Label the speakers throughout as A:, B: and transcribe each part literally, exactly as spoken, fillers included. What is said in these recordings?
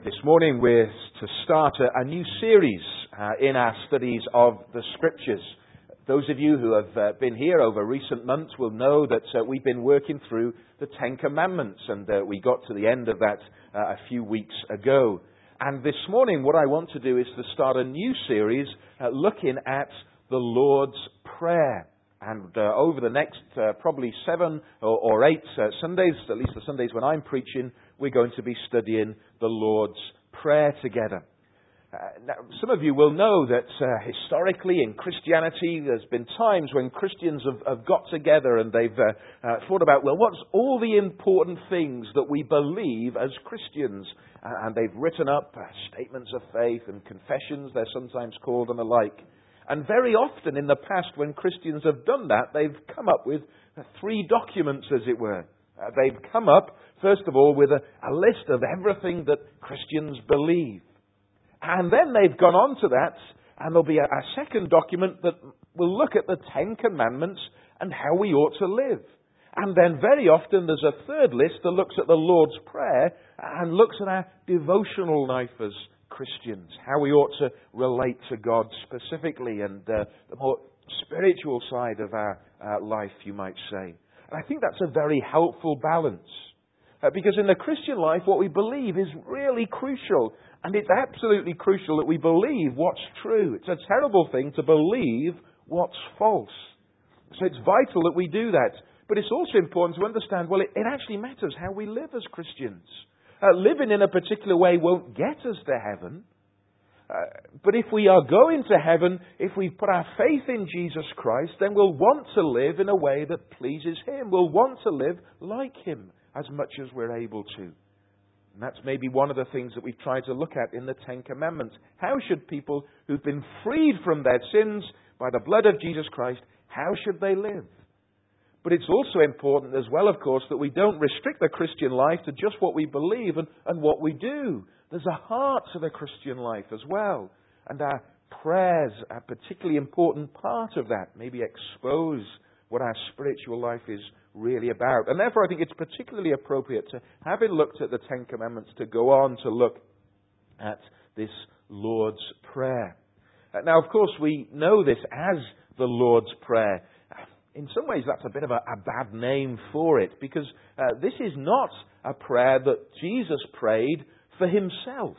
A: This morning we're to start a, a new series uh, in our studies of the Scriptures. Those of you who have uh, been here over recent months will know that uh, we've been working through the Ten Commandments, and uh, we got to the end of that uh, a few weeks ago. And this morning what I want to do is to start a new series uh, looking at the Lord's Prayer. And uh, over the next uh, probably seven or, or eight uh, Sundays, at least the Sundays when I'm preaching, we're going to be studying the Lord's Prayer together. Uh, now, some of you will know that uh, historically in Christianity, there's been times when Christians have, have got together and they've uh, uh, thought about, well, what's all the important things that we believe as Christians? Uh, and they've written up uh, statements of faith and confessions, they're sometimes called, and the like. And very often in the past, when Christians have done that, they've come up with uh, three documents, as it were. Uh, they've come up, first of all, with a, a list of everything that Christians believe. And then they've gone on to that, and there'll be a, a second document that will look at the Ten Commandments and how we ought to live. And then very often there's a third list that looks at the Lord's Prayer and looks at our devotional life as Christians, how we ought to relate to God specifically, and uh, the more spiritual side of our uh, life, you might say. And I think that's a very helpful balance. Uh, because in the Christian life, what we believe is really crucial. And it's absolutely crucial that we believe what's true. It's a terrible thing to believe what's false. So it's vital that we do that. But it's also important to understand, well, it, it actually matters how we live as Christians. Uh, living in a particular way won't get us to heaven. Uh, but if we are going to heaven, if we put our faith in Jesus Christ, then we'll want to live in a way that pleases Him. We'll want to live like Him as much as we're able to. And that's maybe one of the things that we've tried to look at in the Ten Commandments. How should people who've been freed from their sins by the blood of Jesus Christ, how should they live? But it's also important as well, of course, that we don't restrict the Christian life to just what we believe and, and what we do. There's a heart to the Christian life as well. And our prayers are a particularly important part of that. Maybe expose what our spiritual life is really about. And therefore I think it's particularly appropriate to, having looked at the Ten Commandments, to go on to look at this Lord's Prayer. Uh, now, of course, we know this as the Lord's Prayer. In some ways, that's a bit of a, a bad name for it, because uh, this is not a prayer that Jesus prayed for Himself.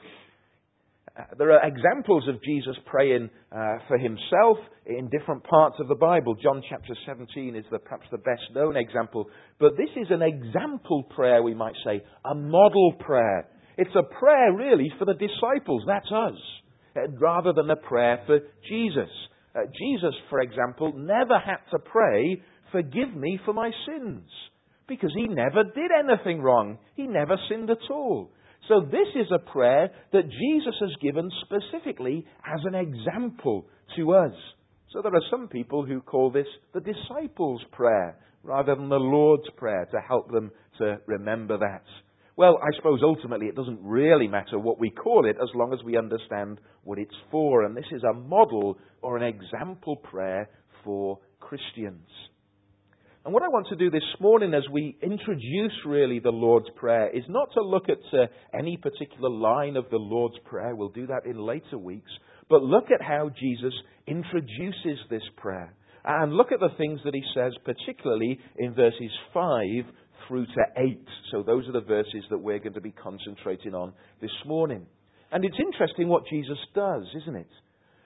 A: Uh, there are examples of Jesus praying uh, for Himself in different parts of the Bible. John chapter seventeen is the, perhaps the best known example. But this is an example prayer, we might say, a model prayer. It's a prayer really for the disciples, that's us, uh, rather than a prayer for Jesus. Uh, Jesus, for example, never had to pray, "Forgive me for my sins," because He never did anything wrong. He never sinned at all. So this is a prayer that Jesus has given specifically as an example to us. So there are some people who call this the disciples' prayer rather than the Lord's Prayer, to help them to remember that. Well, I suppose ultimately it doesn't really matter what we call it as long as we understand what it's for. And this is a model or an example prayer for Christians. And what I want to do this morning as we introduce really the Lord's Prayer is not to look at uh, any particular line of the Lord's Prayer. We'll do that in later weeks. But look at how Jesus introduces this prayer. And look at the things that He says, particularly in verses five through to eight. So those are the verses that we're going to be concentrating on this morning. And it's interesting what Jesus does, isn't it?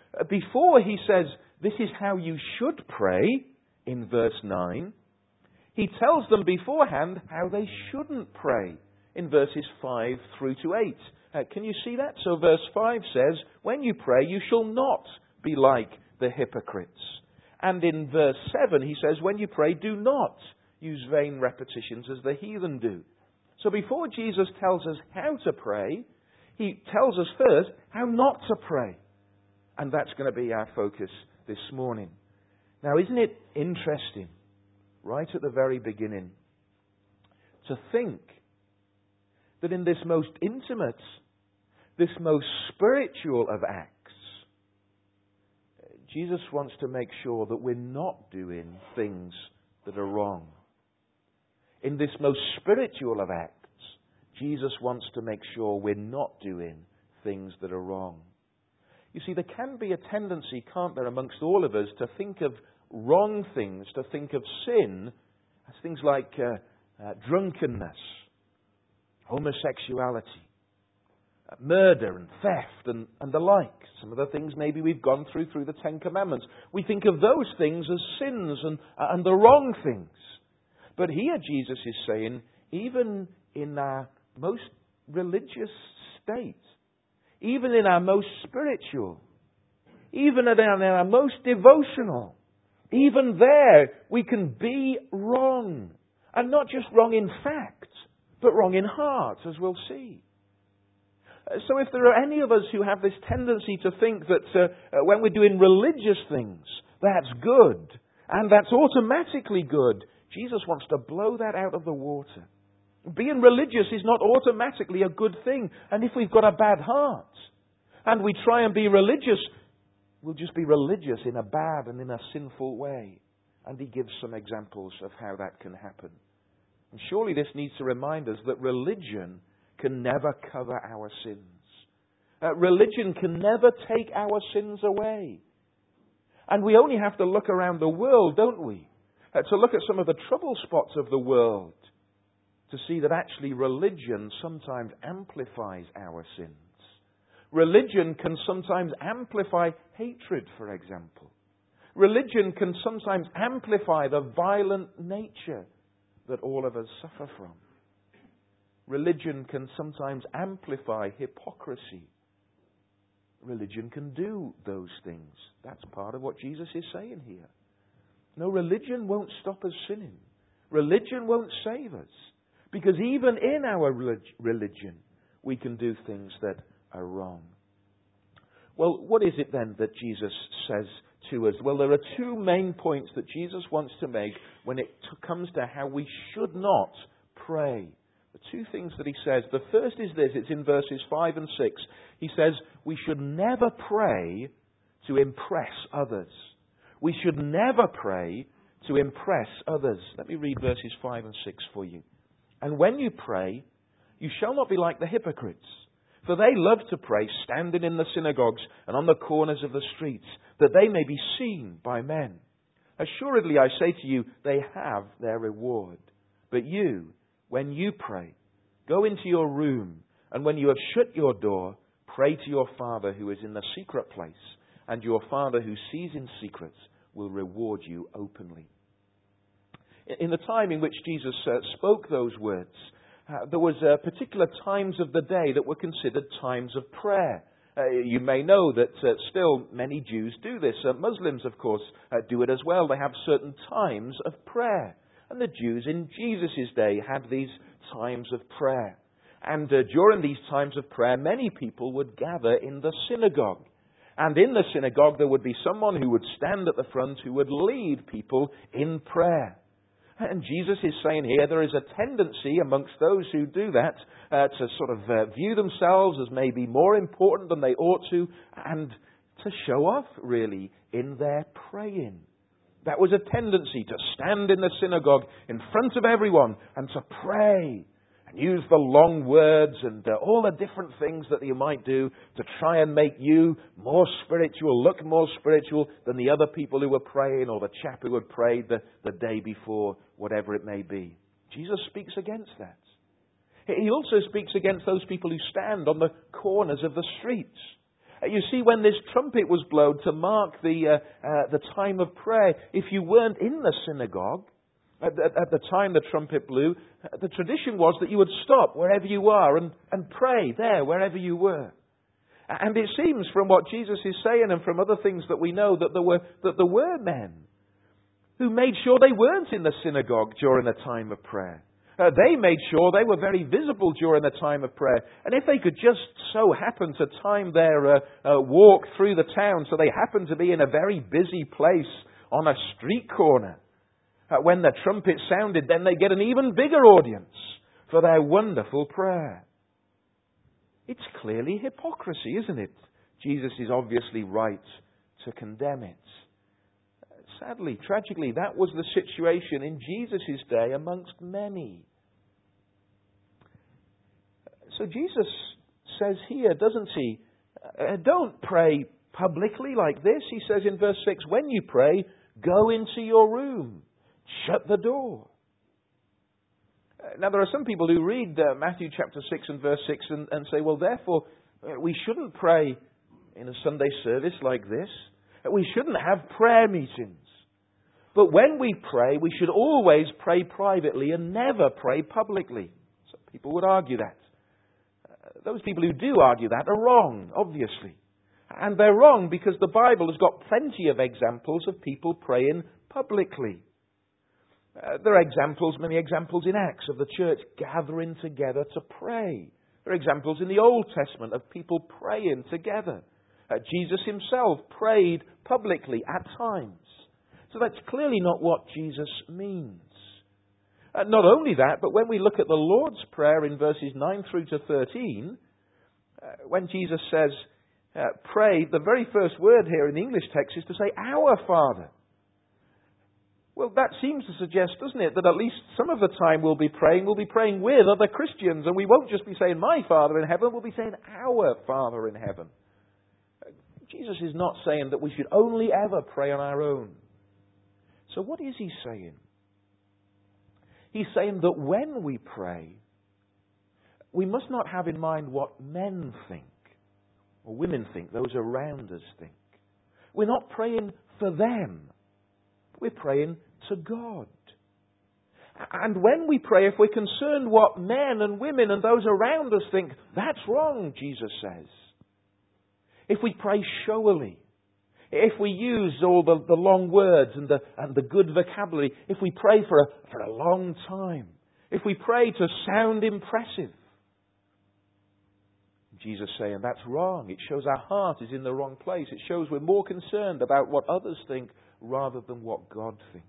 A: Before He says, this is how you should pray, in verse nine, He tells them beforehand how they shouldn't pray, in verses five through to eight. Uh, can you see that? So verse five says, when you pray, you shall not be like the hypocrites. And in verse seven, He says, when you pray, do not use vain repetitions as the heathen do. So before Jesus tells us how to pray, He tells us first how not to pray. And that's going to be our focus this morning. Now, isn't it interesting, right at the very beginning, to think that in this most intimate, this most spiritual of acts, Jesus wants to make sure that we're not doing things that are wrong. In this most spiritual of acts, Jesus wants to make sure we're not doing things that are wrong. You see, there can be a tendency, can't there, amongst all of us to think of wrong things, to think of sin as things like uh, uh, drunkenness, homosexuality, uh, murder and theft and, and the like. Some of the things maybe we've gone through through the Ten Commandments. We think of those things as sins and, uh, and the wrong things. But here Jesus is saying, even in our most religious state, even in our most spiritual, even in our most devotional, even there we can be wrong. And not just wrong in fact, but wrong in heart, as we'll see. So if there are any of us who have this tendency to think that uh, when we're doing religious things, that's good, and that's automatically good, Jesus wants to blow that out of the water. Being religious is not automatically a good thing. And if we've got a bad heart and we try and be religious, we'll just be religious in a bad and in a sinful way. And he gives some examples of how that can happen. And surely this needs to remind us that religion can never cover our sins. Uh, religion can never take our sins away. And we only have to look around the world, don't we? Uh, to look at some of the trouble spots of the world, to see that actually religion sometimes amplifies our sins. Religion can sometimes amplify hatred, for example. Religion can sometimes amplify the violent nature that all of us suffer from. Religion can sometimes amplify hypocrisy. Religion can do those things. That's part of what Jesus is saying here. No, religion won't stop us sinning. Religion won't save us. Because even in our religion, we can do things that are wrong. Well, what is it then that Jesus says to us? Well, there are two main points that Jesus wants to make when it t- comes to how we should not pray. The two things that he says. The first is this. It's in verses five and six. He says, we should never pray to impress others. We should never pray to impress others. Let me read verses five and six for you. And when you pray, you shall not be like the hypocrites, for they love to pray standing in the synagogues and on the corners of the streets, that they may be seen by men. Assuredly, I say to you, they have their reward. But you, when you pray, go into your room, and when you have shut your door, pray to your Father who is in the secret place, and your Father who sees in secret will reward you openly. In the time in which Jesus uh, spoke those words, uh, there was uh, particular times of the day that were considered times of prayer. Uh, you may know that uh, still many Jews do this. Uh, Muslims, of course, uh, do it as well. They have certain times of prayer. And the Jews in Jesus' day had these times of prayer. And uh, during these times of prayer, many people would gather in the synagogue. And in the synagogue, there would be someone who would stand at the front who would lead people in prayer. And Jesus is saying here there is a tendency amongst those who do that uh, to sort of uh, view themselves as maybe more important than they ought to, and to show off, really, in their praying. That was a tendency to stand in the synagogue in front of everyone and to pray and use the long words and uh, all the different things that you might do to try and make you more spiritual, look more spiritual than the other people who were praying or the chap who had prayed the, the day before, whatever it may be. Jesus speaks against that. He also speaks against those people who stand on the corners of the streets. You see, when this trumpet was blown to mark the, uh, uh, the time of prayer, if you weren't in the synagogue, At the, at the time the trumpet blew, the tradition was that you would stop wherever you are and, and pray there, wherever you were. And it seems from what Jesus is saying and from other things that we know that there were, that there were men who made sure they weren't in the synagogue during the time of prayer. Uh, they made sure they were very visible during the time of prayer. And if they could just so happen to time their uh, uh, walk through the town, so they happened to be in a very busy place on a street corner, Uh, when the trumpet sounded, then they get an even bigger audience for their wonderful prayer. It's clearly hypocrisy, isn't it? Jesus is obviously right to condemn it. Sadly, tragically, that was the situation in Jesus' day amongst many. So Jesus says here, doesn't he, uh, don't pray publicly like this. He says in verse six, when you pray, go into your room, shut the door. Uh, now there are some people who read uh, Matthew chapter six and verse six and, and say, well, therefore, uh, we shouldn't pray in a Sunday service like this. Uh, we shouldn't have prayer meetings. But when we pray, we should always pray privately and never pray publicly. Some people would argue that. Uh, those people who do argue that are wrong, obviously. And they're wrong because the Bible has got plenty of examples of people praying publicly. Uh, there are examples, many examples in Acts of the church gathering together to pray. There are examples in the Old Testament of people praying together. Uh, Jesus himself prayed publicly at times. So that's clearly not what Jesus means. Uh, not only that, but when we look at the Lord's Prayer in verses nine through to thirteen, uh, when Jesus says, uh, pray, the very first word here in the English text is to say, our Father. Well, that seems to suggest, doesn't it, that at least some of the time we'll be praying, we'll be praying with other Christians, and we won't just be saying, my Father in heaven, we'll be saying, our Father in heaven. Uh, Jesus is not saying that we should only ever pray on our own. So what is he saying? He's saying that when we pray, we must not have in mind what men think, or women think, those around us think. We're not praying for them. We're praying to God. And when we pray, if we're concerned what men and women and those around us think, that's wrong, Jesus says. If we pray showily, if we use all the, the long words and the, and the good vocabulary, if we pray for a, for a long time, if we pray to sound impressive, Jesus saying that's wrong. It shows our heart is in the wrong place. It shows we're more concerned about what others think rather than what God thinks.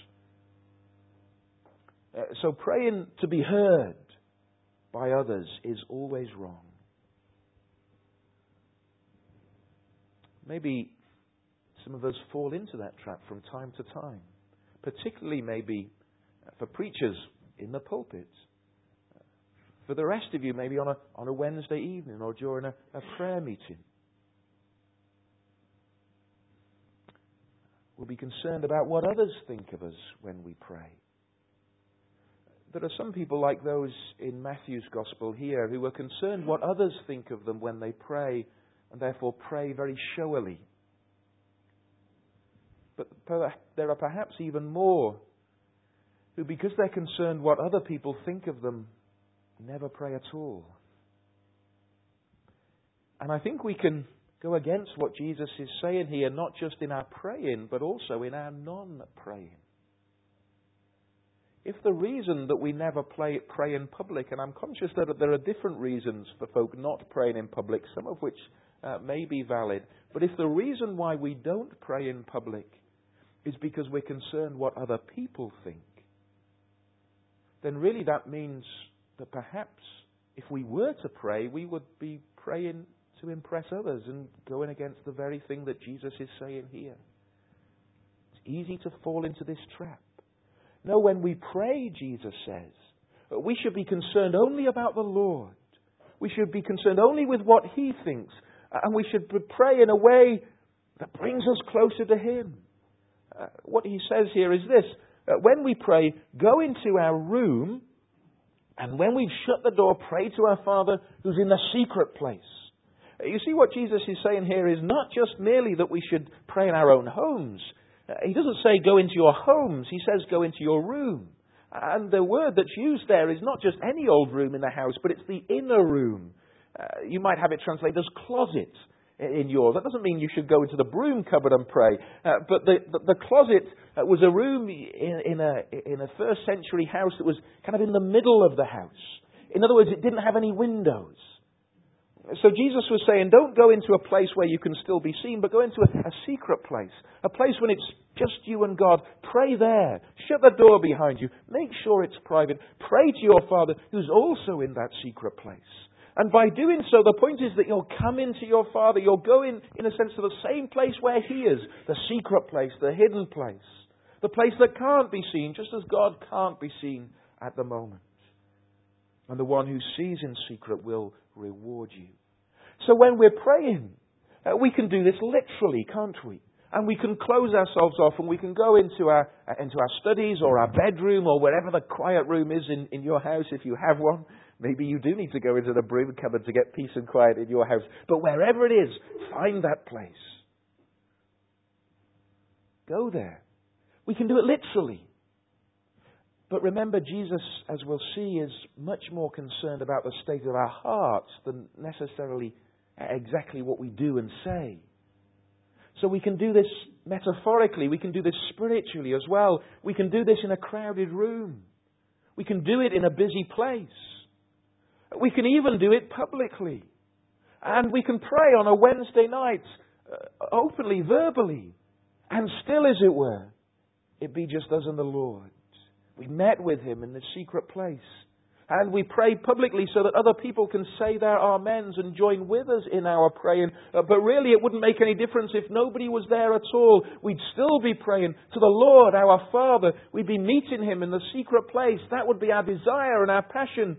A: Uh, so praying to be heard by others is always wrong. Maybe some of us fall into that trap from time to time, particularly maybe for preachers in the pulpit. For the rest of you, maybe on a, on a Wednesday evening or during a, a prayer meeting. We'll be concerned about what others think of us when we pray. There are some people like those in Matthew's Gospel here who are concerned what others think of them when they pray and therefore pray very showily. But there are perhaps even more who, because they're concerned what other people think of them, never pray at all. And I think we can go against what Jesus is saying here, not just in our praying, but also in our non-praying. If the reason that we never pray, pray in public, and I'm conscious that there are different reasons for folk not praying in public, some of which uh, may be valid, but if the reason why we don't pray in public is because we're concerned what other people think, then really that means that perhaps if we were to pray, we would be praying to impress others and going against the very thing that Jesus is saying here. It's easy to fall into this trap. No, when we pray, Jesus says, we should be concerned only about the Lord. We should be concerned only with what He thinks. And we should pray in a way that brings us closer to Him. Uh, what He says here is this. Uh, when we pray, go into our room, and when we've shut the door, pray to our Father who's in the secret place. Uh, you see, what Jesus is saying here is not just merely that we should pray in our own homes. Uh, he doesn't say go into your homes. He says go into your room. And the word that's used there is not just any old room in the house, but it's the inner room. Uh, you might have it translated as closet in yours. That doesn't mean you should go into the broom cupboard and pray. Uh, but the, the, the closet uh, was a room in, in, a, in a first century house that was kind of in the middle of the house. In other words, it didn't have any windows. So Jesus was saying, don't go into a place where you can still be seen, but go into a, a secret place. A place when it's just you and God. Pray there. Shut the door behind you. Make sure it's private. Pray to your Father who's also in that secret place. And by doing so, the point is that you'll come into your Father. You'll go in, in a sense, to the same place where He is. The secret place, the hidden place. The place that can't be seen, just as God can't be seen at the moment. And the one who sees in secret will reward you. So when we're praying, uh, we can do this literally, can't we? And we can close ourselves off and we can go into our uh, into our studies or our bedroom or wherever the quiet room is in, in your house if you have one. Maybe you do need to go into the broom cupboard to get peace and quiet in your house. But wherever it is, find that place. Go there. We can do it literally. But remember, Jesus, as we'll see, is much more concerned about the state of our hearts than necessarily exactly what we do and say. So we can do this metaphorically. We can do this spiritually as well. We can do this in a crowded room. We can do it in a busy place. We can even do it publicly. And we can pray on a Wednesday night, uh, openly, verbally. And still, as it were, it be just us and the Lord. We met with Him in the secret place. And we pray publicly so that other people can say their amens and join with us in our praying. Uh, but really it wouldn't make any difference if nobody was there at all. We'd still be praying to the Lord, our Father. We'd be meeting Him in the secret place. That would be our desire and our passion.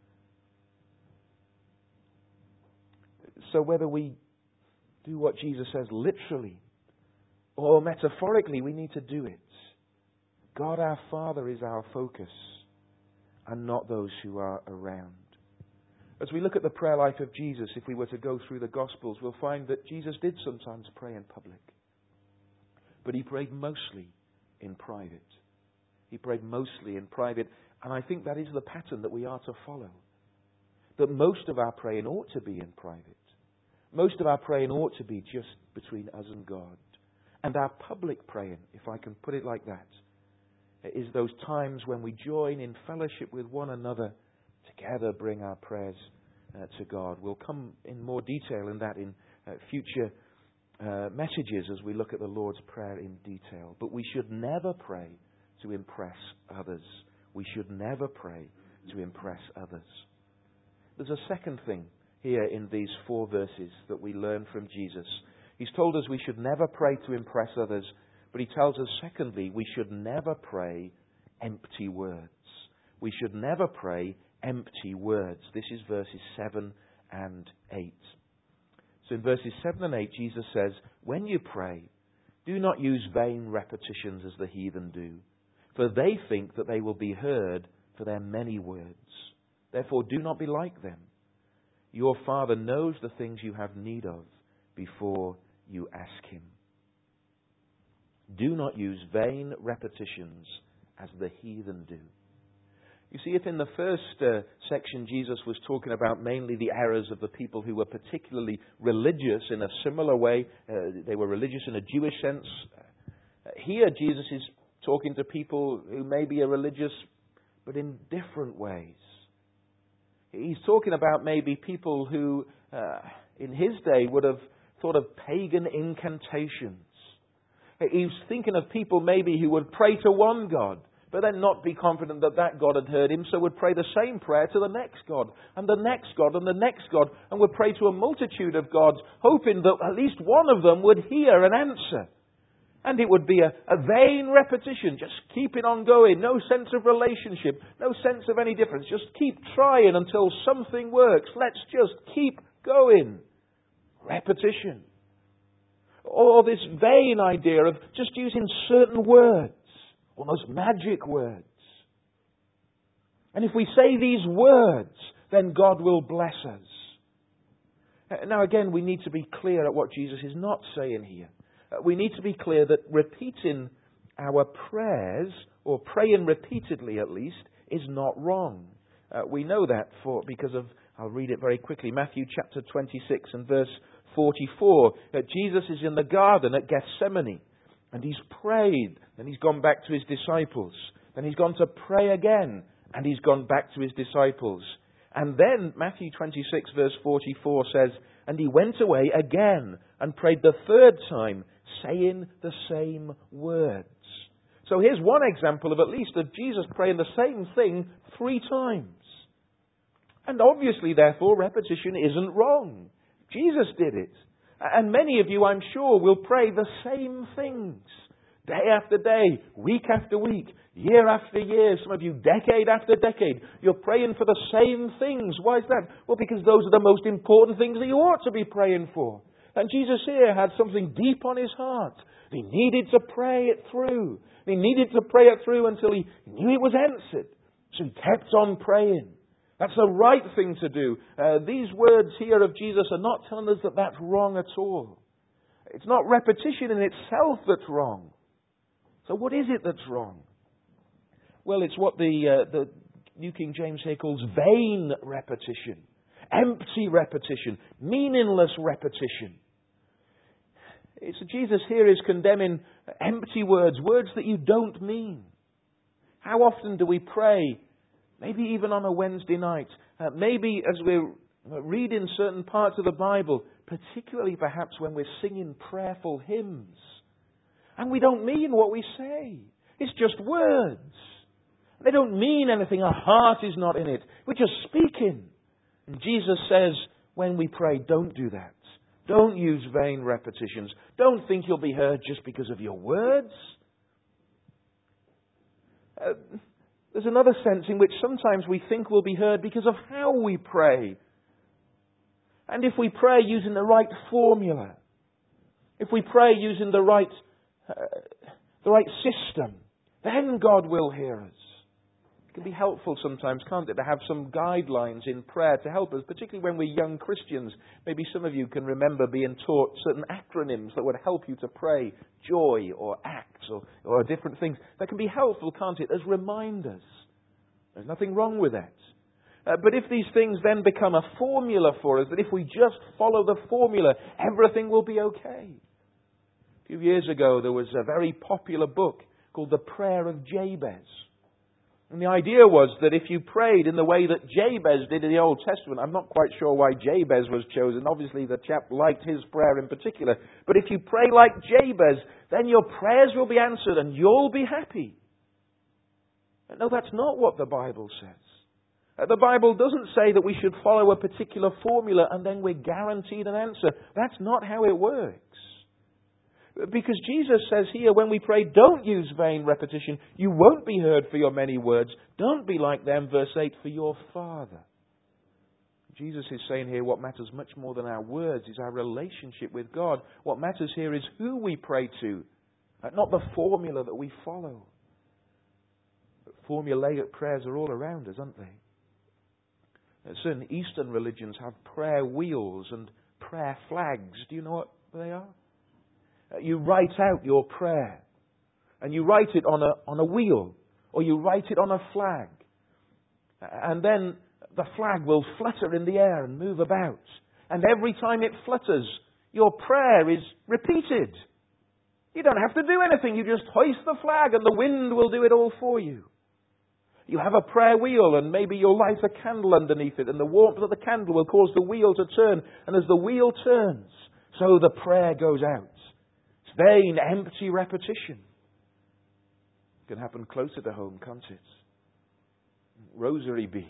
A: So whether we do what Jesus says literally or metaphorically, we need to do it. God our Father is our focus and not those who are around. As we look at the prayer life of Jesus, if we were to go through the Gospels, we'll find that Jesus did sometimes pray in public. But He prayed mostly in private. He prayed mostly in private. And I think that is the pattern that we are to follow. That most of our praying ought to be in private. Most of our praying ought to be just between us and God. And our public praying, if I can put it like that, is those times when we join in fellowship with one another, together bring our prayers uh, to God. We'll come in more detail in that in uh, future uh, messages as we look at the Lord's Prayer in detail. But we should never pray to impress others. We should never pray to impress others. There's a second thing here in these four verses that we learn from Jesus. He's told us we should never pray to impress others. But He tells us, secondly, we should never pray empty words. We should never pray empty words. This is verses seven and eight. So in verses seven and eight, Jesus says, when you pray, do not use vain repetitions as the heathen do, for they think that they will be heard for their many words. Therefore, do not be like them. Your Father knows the things you have need of before you ask Him. Do not use vain repetitions as the heathen do. You see, if in the first uh, section Jesus was talking about mainly the errors of the people who were particularly religious in a similar way, uh, they were religious in a Jewish sense, uh, here Jesus is talking to people who maybe are religious but in different ways. He's talking about maybe people who uh, in His day would have thought of pagan incantations. He's thinking of people maybe who would pray to one God, but then not be confident that that God had heard him, so would pray the same prayer to the next God, and the next God, and the next God, and would pray to a multitude of gods, hoping that at least one of them would hear and answer. And it would be a, a vain repetition, just keeping on going, no sense of relationship, no sense of any difference. Just keep trying until something works. Let's just keep going. Repetition. Or this vain idea of just using certain words, almost magic words. And if we say these words, then God will bless us. Now again, we need to be clear at what Jesus is not saying here. We need to be clear that repeating our prayers, or praying repeatedly at least, is not wrong. Uh, we know that for because of, I'll read it very quickly, Matthew chapter twenty-six and verse forty-four. That Jesus is in the garden at Gethsemane, and He's prayed, and He's gone back to His disciples. Then He's gone to pray again, and He's gone back to His disciples. And then Matthew twenty-six verse forty-four says, and He went away again and prayed the third time, saying the same words. So here's one example of at least of Jesus praying the same thing three times. And obviously, therefore, repetition isn't wrong. Jesus did it. And many of you, I'm sure, will pray the same things Day after day, week after week, year after year, some of you decade after decade, you're praying for the same things. Why is that? Well, because those are the most important things that you ought to be praying for. And Jesus here had something deep on his heart. He needed to pray it through. He needed to pray it through until he knew it was answered. So he kept on praying. That's the right thing to do. Uh, these words here of Jesus are not telling us that that's wrong at all. It's not repetition in itself that's wrong. So what is it that's wrong? Well, it's what the, uh, the New King James here calls vain repetition. Empty repetition. Meaningless repetition. It's, Jesus here is condemning empty words. Words that you don't mean. How often do we pray? Maybe even on a Wednesday night. Uh, maybe as we're reading certain parts of the Bible. Particularly perhaps when we're singing prayerful hymns. And we don't mean what we say. It's just words. They don't mean anything. Our heart is not in it. We're just speaking. And Jesus says, when we pray, don't do that. Don't use vain repetitions. Don't think you'll be heard just because of your words. Uh, there's another sense in which sometimes we think we'll be heard because of how we pray. And if we pray using the right formula, if we pray using the right uh, the right system, then God will hear us. It can be helpful sometimes, can't it, to have some guidelines in prayer to help us, particularly when we're young Christians. Maybe some of you can remember being taught certain acronyms that would help you to pray, joy or acts or, or different things. That can be helpful, can't it, as reminders. There's nothing wrong with that. Uh, but if these things then become a formula for us, that if we just follow the formula, everything will be okay. A few years ago, there was a very popular book called The Prayer of Jabez. And the idea was that if you prayed in the way that Jabez did in the Old Testament, I'm not quite sure why Jabez was chosen. Obviously, the chap liked his prayer in particular. But if you pray like Jabez, then your prayers will be answered and you'll be happy. But no, that's not what the Bible says. The Bible doesn't say that we should follow a particular formula and then we're guaranteed an answer. That's not how it works. Because Jesus says here, when we pray, don't use vain repetition. You won't be heard for your many words. Don't be like them, verse eight, for your Father. Jesus is saying here what matters much more than our words is our relationship with God. What matters here is who we pray to, not the formula that we follow. But formulaic prayers are all around us, aren't they? Certain Eastern religions have prayer wheels and prayer flags. Do you know what they are? You write out your prayer. And you write it on a, on a wheel. Or you write it on a flag. And then the flag will flutter in the air and move about. And every time it flutters, your prayer is repeated. You don't have to do anything. You just hoist the flag and the wind will do it all for you. You have a prayer wheel and maybe you'll light a candle underneath it and the warmth of the candle will cause the wheel to turn. And as the wheel turns, so the prayer goes out. It's vain, empty repetition. It can happen closer to home, can't it? Rosary beads.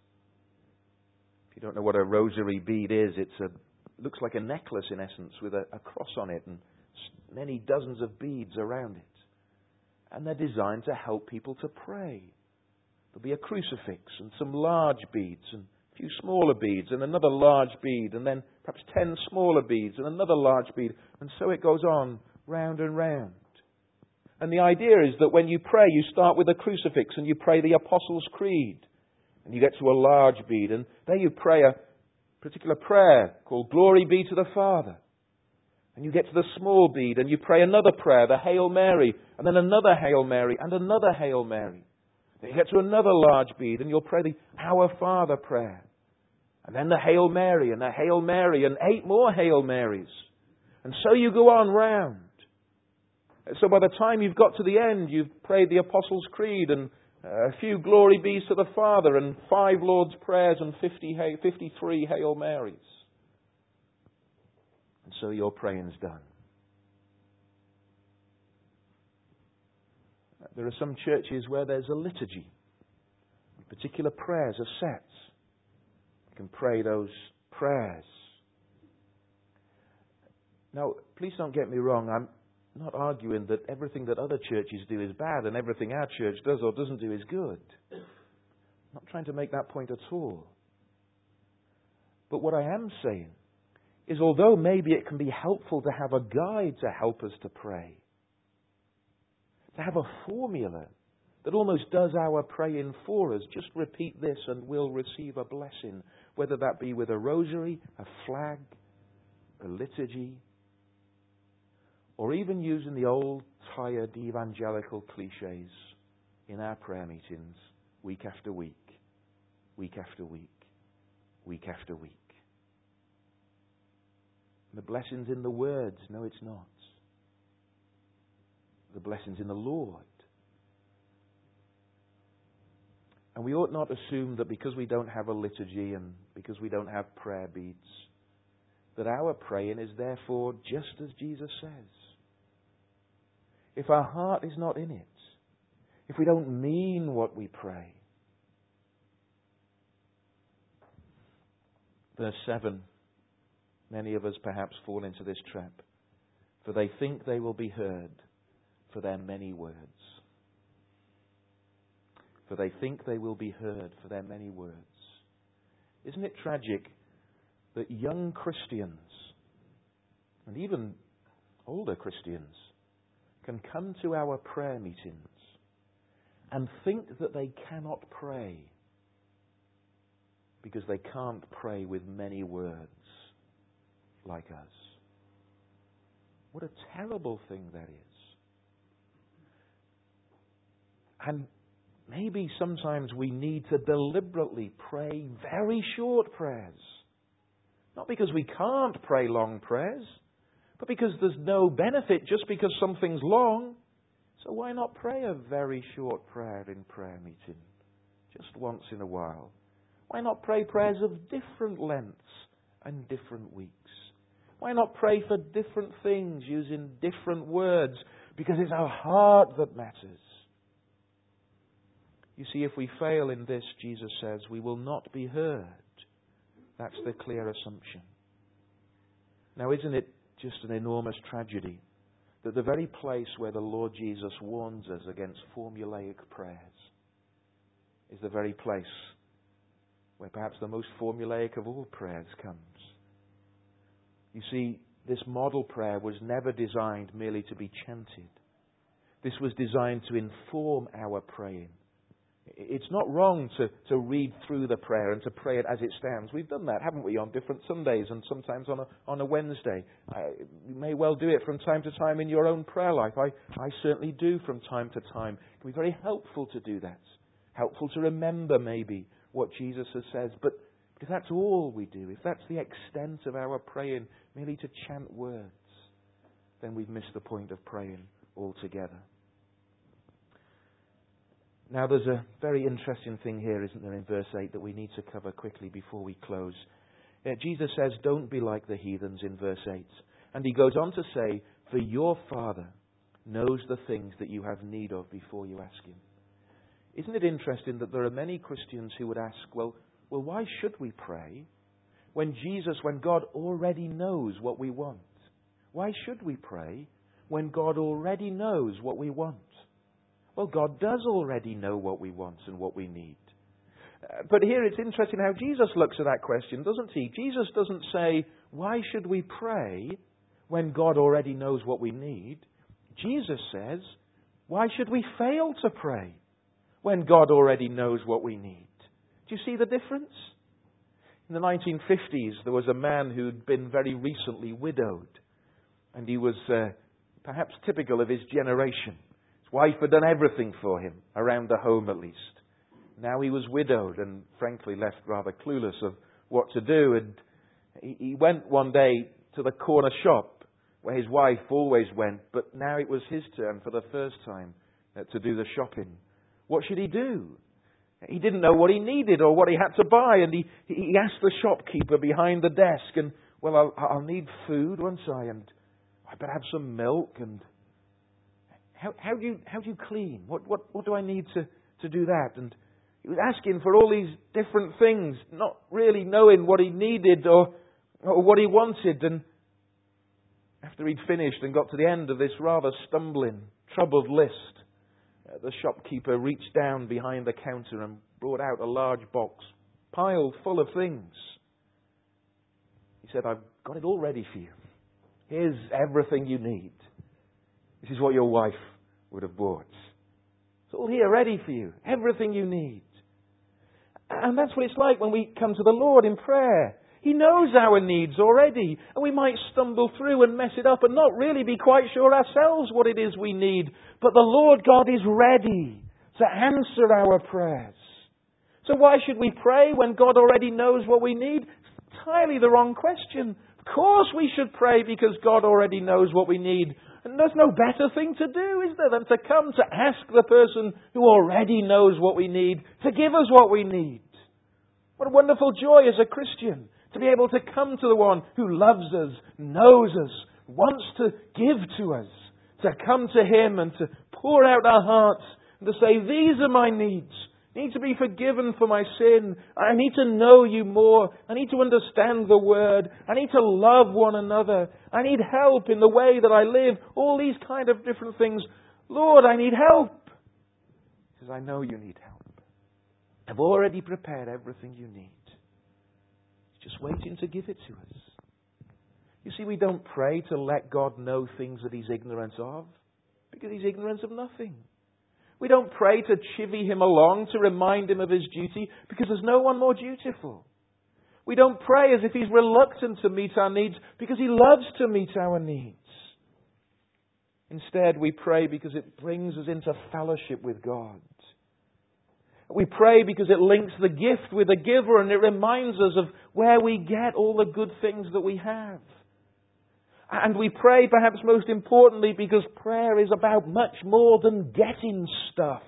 A: If you don't know what a rosary bead is, it's a, it looks like a necklace in essence with a, a cross on it and many dozens of beads around it. And they're designed to help people to pray. There'll be a crucifix and some large beads and a few smaller beads and another large bead and then perhaps ten smaller beads and another large bead. And so it goes on round and round. And the idea is that when you pray, you start with a crucifix and you pray the Apostles' Creed. And you get to a large bead and there you pray a particular prayer called Glory be to the Father. And you get to the small bead and you pray another prayer, the Hail Mary, and then another Hail Mary and another Hail Mary. Then you get to another large bead and you'll pray the Our Father prayer. And then the Hail Mary and the Hail Mary and eight more Hail Marys. And so you go on round. So by the time you've got to the end, you've prayed the Apostles' Creed and a few Glory Be's to the Father and five Lord's Prayers and fifty, fifty-three Hail Marys. And so your praying's done. There are some churches where there's a liturgy. Particular prayers are set. You can pray those prayers. Now, please don't get me wrong. I'm not arguing that everything that other churches do is bad and everything our church does or doesn't do is good. I'm not trying to make that point at all. But what I am saying is, although maybe it can be helpful to have a guide to help us to pray, to have a formula that almost does our praying for us, just repeat this and we'll receive a blessing, whether that be with a rosary, a flag, a liturgy, or even using the old, tired evangelical cliches in our prayer meetings, week after week, week after week, week after week. The blessing's in the words. No, it's not. The blessing's in the Lord. And we ought not assume that because we don't have a liturgy and because we don't have prayer beads, that our praying is therefore just as Jesus says. If our heart is not in it, if we don't mean what we pray. Verse seven, many of us perhaps fall into this trap. For they think they will be heard for their many words. For they think they will be heard for their many words. Isn't it tragic that young Christians, and even older Christians, can come to our prayer meetings and think that they cannot pray because they can't pray with many words like us? What a terrible thing that is. And maybe sometimes we need to deliberately pray very short prayers. Not because we can't pray long prayers, but because there's no benefit just because something's long. So why not pray a very short prayer in prayer meeting? Just once in a while. Why not pray prayers of different lengths and different weeks? Why not pray for different things using different words? Because it's our heart that matters. You see, if we fail in this, Jesus says, we will not be heard. That's the clear assumption. Now, isn't it just an enormous tragedy that the very place where the Lord Jesus warns us against formulaic prayers is the very place where perhaps the most formulaic of all prayers comes? You see, this model prayer was never designed merely to be chanted. This was designed to inform our praying. It's not wrong to, to read through the prayer and to pray it as it stands. We've done that, haven't we, on different Sundays and sometimes on a, on a Wednesday. I, you may well do it from time to time in your own prayer life. I, I certainly do from time to time. It can be very helpful to do that. Helpful to remember maybe what Jesus has said. But if that's all we do, if that's the extent of our praying, merely to chant words, then we've missed the point of praying altogether. Now, there's a very interesting thing here, isn't there, in verse eight that we need to cover quickly before we close. Uh, Jesus says, don't be like the heathens in verse eight. And he goes on to say, for your Father knows the things that you have need of before you ask him. Isn't it interesting that there are many Christians who would ask, well, well, why should we pray when Jesus, when God already knows what we want? Why should we pray when God already knows what we want? Well, God does already know what we want and what we need. Uh, but here it's interesting how Jesus looks at that question, doesn't he? Jesus doesn't say, why should we pray when God already knows what we need? Jesus says, why should we fail to pray when God already knows what we need? Do you see the difference? In the nineteen fifties, there was a man who'd been very recently widowed. And he was uh, perhaps typical of his generation. His wife had done everything for him, around the home at least. Now he was widowed and frankly left rather clueless of what to do. And he, he went one day to the corner shop where his wife always went, but now it was his turn for the first time uh, to do the shopping. What should he do? He didn't know what he needed or what he had to buy, and he, he asked the shopkeeper behind the desk, and, well, I'll, I'll need food, won't I? And I better have some milk, and how, how do you how do you clean? What what what do I need to, to do that? And he was asking for all these different things, not really knowing what he needed or, or what he wanted. And After he'd finished and got to the end of this rather stumbling, troubled list, uh, the shopkeeper reached down behind the counter and brought out a large box, piled full of things. He said, "I've got it all ready for you. Here's everything you need. This is what your wife would have bought. It's all here ready for you. Everything you need." And that's what it's like when we come to the Lord in prayer. He knows our needs already, and we might stumble through and mess it up and not really be quite sure ourselves what it is we need. But the Lord God is ready to answer our prayers. So why should we pray when God already knows what we need? It's entirely the wrong question. Of course we should pray because God already knows what we need. And there's no better thing to do, is there, than to come to ask the person who already knows what we need to give us what we need. What a wonderful joy as a Christian to be able to come to the one who loves us, knows us, wants to give to us, to come to Him and to pour out our hearts and to say, "These are my needs. I need to be forgiven for my sin. I need to know you more. I need to understand the Word. I need to love one another. I need help in the way that I live." All these kind of different things. "Lord, I need help." He says, "I know you need help. I've already prepared everything you need. He's just waiting to give it to us." You see, we don't pray to let God know things that He's ignorant of, because He's ignorant of nothing. We don't pray to chivvy Him along, to remind Him of His duty, because there's no one more dutiful. We don't pray as if He's reluctant to meet our needs, because He loves to meet our needs. Instead, we pray because it brings us into fellowship with God. We pray because it links the gift with the giver, and it reminds us of where we get all the good things that we have. And we pray, perhaps most importantly, because prayer is about much more than getting stuff.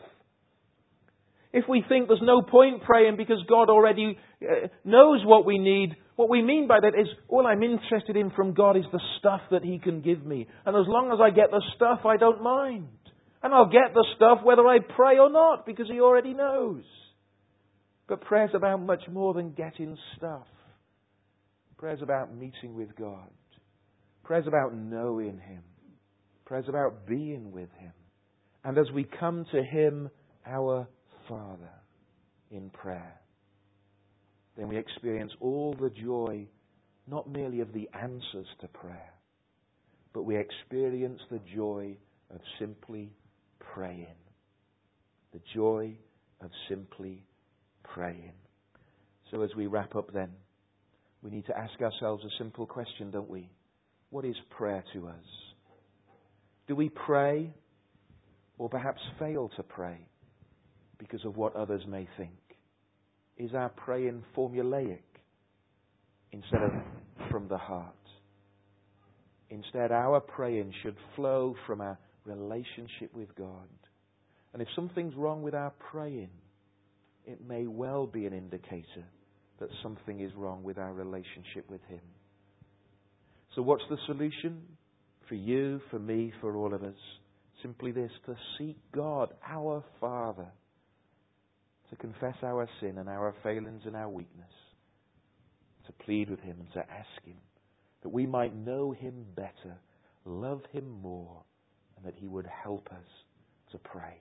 A: If we think there's no point praying because God already uh, knows what we need, what we mean by that is, all I'm interested in from God is the stuff that He can give me. And as long as I get the stuff, I don't mind. And I'll get the stuff whether I pray or not, because He already knows. But prayer's about much more than getting stuff. Prayer's about meeting with God. Prayer's about knowing Him. Prayer's about being with Him. And as we come to Him, our Father, in prayer, then we experience all the joy, not merely of the answers to prayer, but we experience the joy of simply praying. The joy of simply praying. So as we wrap up then, we need to ask ourselves a simple question, don't we? What is prayer to us? Do we pray, or perhaps fail to pray, because of what others may think? Is our praying formulaic instead of from the heart? Instead, our praying should flow from our relationship with God. And if something's wrong with our praying, it may well be an indicator that something is wrong with our relationship with Him. So what's the solution? For you, for me, for all of us. Simply this: to seek God, our Father. To confess our sin and our failings and our weakness. To plead with Him and to ask Him that we might know Him better, love Him more, and that He would help us to pray.